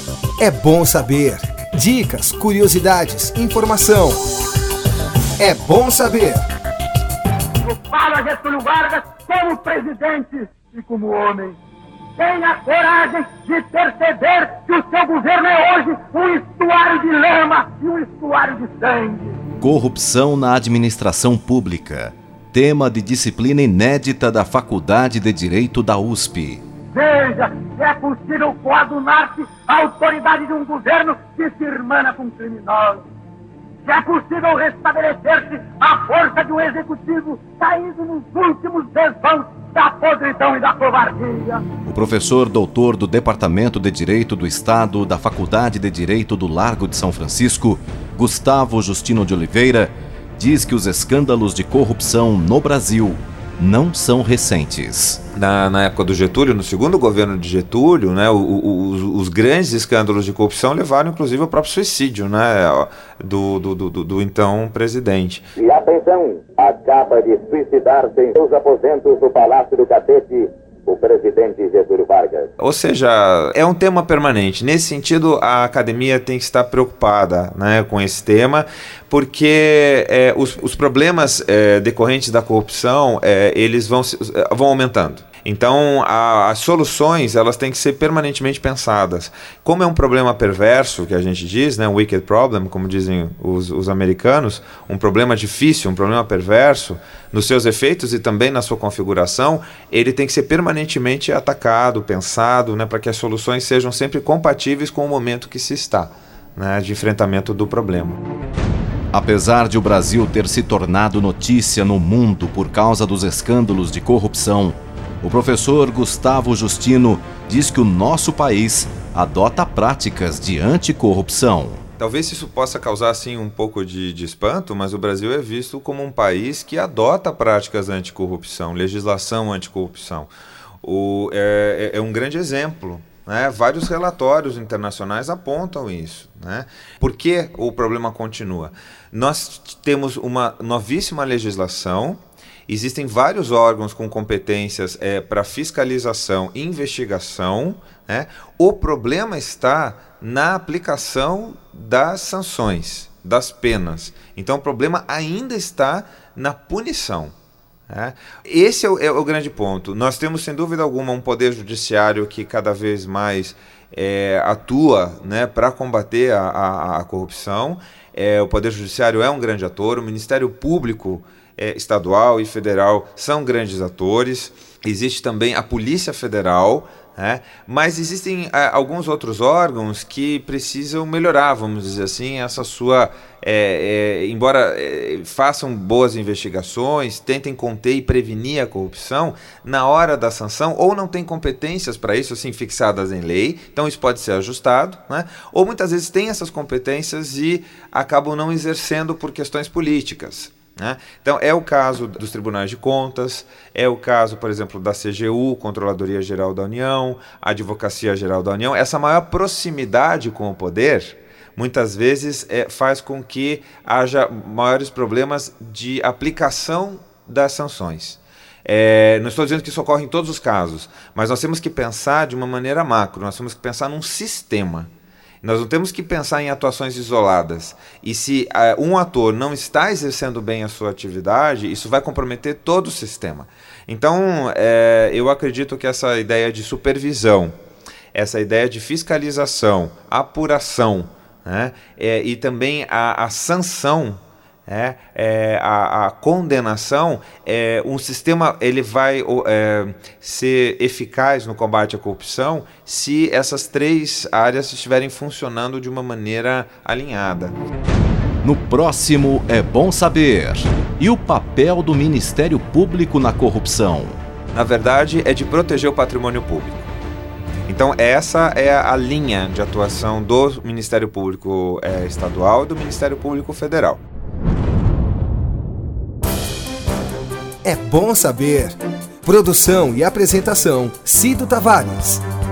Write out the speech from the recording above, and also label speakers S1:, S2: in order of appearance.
S1: É bom saber. Dicas, curiosidades, informação. É bom saber.
S2: Eu falo a Getúlio Vargas como presidente e como homem. Tenha coragem de perceber que o seu governo é hoje um estuário de lama e um estuário de sangue.
S3: Corrupção na administração pública. Tema de disciplina inédita da Faculdade de Direito da USP.
S2: Veja, é possível coadunar-se a autoridade de um governo que se irmana com criminosos. É possível restabelecer-se a força de um executivo caído nos últimos desvãos da podridão e da covardia.
S3: O professor doutor do Departamento de Direito do Estado da Faculdade de Direito do Largo de São Francisco, Gustavo Justino de Oliveira, diz que os escândalos de corrupção no Brasil não são recentes.
S4: Na época do Getúlio, no segundo governo de Getúlio, né, os grandes escândalos de corrupção levaram inclusive ao próprio suicídio, né, do então presidente.
S5: E atenção, acaba de suicidar-se em seus aposentos do Palácio do Catete o presidente Getúlio Vargas.
S4: Ou seja, é um tema permanente. Nesse sentido, a academia tem que estar preocupada, né, com esse tema, porque os problemas decorrentes da corrupção, eles vão aumentando. Então, as soluções, elas têm que ser permanentemente pensadas. Como é um problema perverso, que a gente diz, né, wicked problem, como dizem os americanos, um problema difícil, um problema perverso, nos seus efeitos e também na sua configuração, ele tem que ser permanentemente atacado, pensado, né, para que as soluções sejam sempre compatíveis com o momento que se está, né, de enfrentamento do problema.
S3: Apesar de o Brasil ter se tornado notícia no mundo por causa dos escândalos de corrupção, o professor Gustavo Justino diz que o nosso país adota práticas de anticorrupção.
S4: Talvez isso possa causar assim, um pouco de espanto, mas o Brasil é visto como um país que adota práticas anticorrupção, legislação anticorrupção. É um grande exemplo. Né? Vários relatórios internacionais apontam isso. Né? Por que o problema continua? Nós temos uma novíssima legislação. Existem vários órgãos com competências para fiscalização e investigação. Né? O problema está na aplicação das sanções, das penas. Então o problema ainda está na punição. Né? Esse é o grande ponto. Nós temos, sem dúvida alguma, um poder judiciário que cada vez mais atua, né, para combater a corrupção. O poder judiciário é um grande ator, o Ministério Público estadual e federal são grandes atores, existe também a Polícia Federal, né? Mas existem alguns outros órgãos que precisam melhorar, vamos dizer assim, essa sua... embora façam boas investigações, tentem conter e prevenir a corrupção, na hora da sanção, ou não têm competências para isso, assim, fixadas em lei, então isso pode ser ajustado, né? Ou muitas vezes têm essas competências e acabam não exercendo por questões políticas. Né? Então é o caso dos tribunais de contas, é o caso, por exemplo, da CGU, Controladoria Geral da União, Advocacia Geral da União. Essa maior proximidade com o poder, muitas vezes, faz com que haja maiores problemas de aplicação das sanções. Não estou dizendo que isso ocorre em todos os casos, mas nós temos que pensar de uma maneira macro, nós temos que pensar num sistema. Nós não temos que pensar em atuações isoladas. E se um ator não está exercendo bem a sua atividade, isso vai comprometer todo o sistema. Então, eu acredito que essa ideia de supervisão, essa ideia de fiscalização, apuração, né, e também a sanção, a condenação, um sistema ele vai ser eficaz no combate à corrupção se essas três áreas estiverem funcionando de uma maneira alinhada.
S3: No próximo É Bom Saber. E o papel do Ministério Público na corrupção?
S4: Na verdade, é de proteger o patrimônio público. Então essa é a linha de atuação do Ministério Público Estadual e do Ministério Público Federal.
S1: É bom saber. Produção e apresentação, Cido Tavares.